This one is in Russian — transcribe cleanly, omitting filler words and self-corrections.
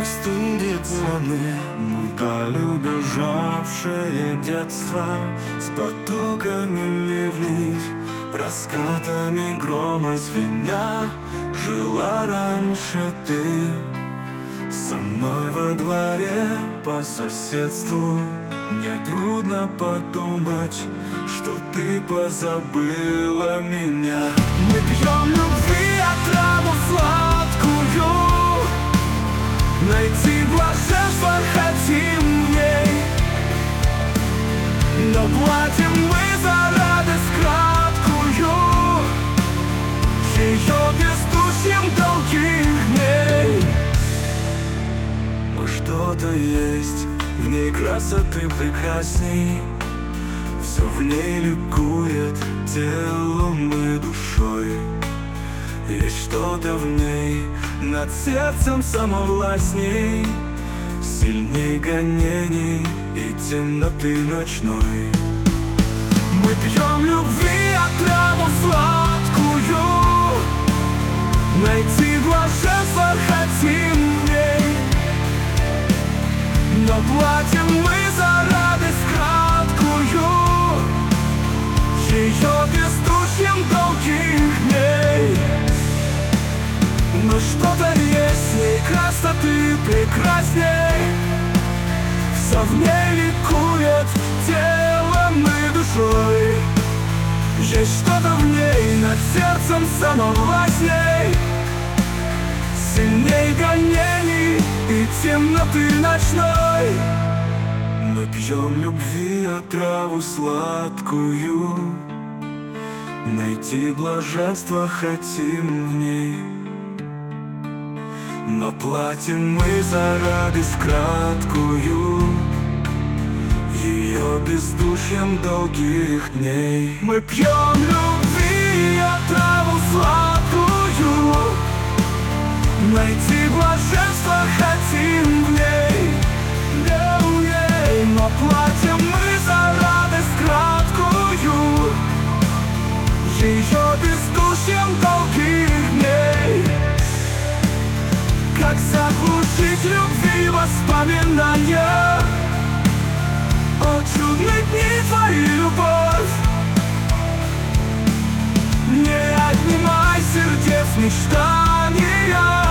стынет звоны, вдаль убежавшее детство, с потоками ливней, раскатами грома звеня. Жила раньше ты со мной во дворе по соседству. Мне трудно подумать, что ты позабыла меня. Мы пьем любви отраву сладкую, найти блаженство хотим в ней, но платим мы за радость краткую, ее бездушьем долгих дней. Но что-то есть в ней красоты прекрасней, все в ней ликует телом и душой. Есть что-то в ней над сердцем самовластней, сильней гонений и темноты ночной. Мы пьем любви отраву сладкую, найти блаженство хотим в ней, но платим мы за радость краткую, ее бездушьем долгих дней. Но что-то есть в ней красоты прекрасней, все в ней ликует телом и душой. Есть что-то в ней над сердцем самовластней, сильней гонений и темноты ночной. Мы пьем любви отраву сладкую, найти блаженство хотим в ней, но платим мы за радость краткую, ее бездушьем долгих дней. Мы пьем любви отраву сладкую, найти блаженство хотим в ней, но платим мы за радость краткую, ее бездушьем долгих дней. Как заглушить любви воспоминания о чудных дней твоей любовь? Не отнимай сердец мечтания,